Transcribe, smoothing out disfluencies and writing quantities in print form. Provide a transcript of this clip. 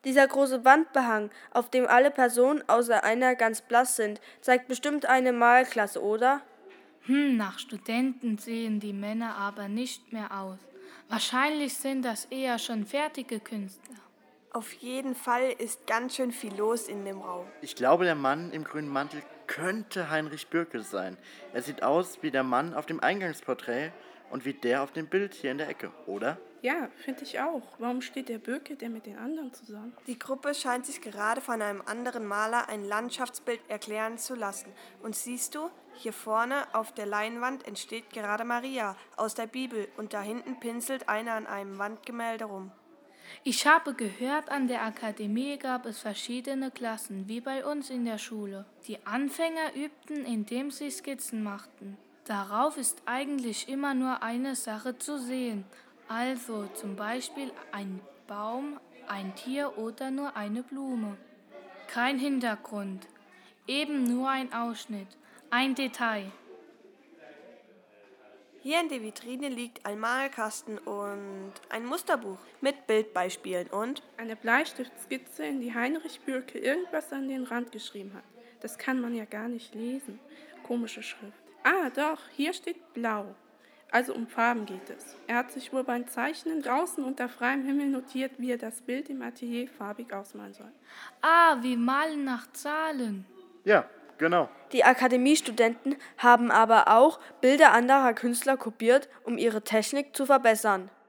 Dieser große Wandbehang, auf dem alle Personen außer einer ganz blass sind, zeigt bestimmt eine Malklasse, oder? Nach Studenten sehen die Männer aber nicht mehr aus. Wahrscheinlich sind das eher schon fertige Künstler. Auf jeden Fall ist ganz schön viel los in dem Raum. Ich glaube, der Mann im grünen Mantel könnte Heinrich Bürkel sein. Er sieht aus wie der Mann auf dem Eingangsporträt und wie der auf dem Bild hier in der Ecke, oder? Ja, finde ich auch. Warum steht der Birke denn mit den anderen zusammen? Die Gruppe scheint sich gerade von einem anderen Maler ein Landschaftsbild erklären zu lassen. Und siehst du, hier vorne auf der Leinwand entsteht gerade Maria aus der Bibel und da hinten pinselt einer an einem Wandgemälde rum. Ich habe gehört, an der Akademie gab es verschiedene Klassen, wie bei uns in der Schule. Die Anfänger übten, indem sie Skizzen machten. Darauf ist eigentlich immer nur eine Sache zu sehen, also zum Beispiel ein Baum, ein Tier oder nur eine Blume. Kein Hintergrund, eben nur ein Ausschnitt, ein Detail. Hier in der Vitrine liegt ein Malkasten und ein Musterbuch mit Bildbeispielen und Eine Bleistiftskizze, in die Heinrich Bürke irgendwas an den Rand geschrieben hat. Das kann man ja gar nicht lesen. Komische Schrift. Ah, doch, hier steht blau. Also um Farben geht es. Er hat sich wohl beim Zeichnen draußen unter freiem Himmel notiert, wie er das Bild im Atelier farbig ausmalen soll. Ah, wir malen nach Zahlen. Ja, genau. Die Akademiestudenten haben aber auch Bilder anderer Künstler kopiert, um ihre Technik zu verbessern.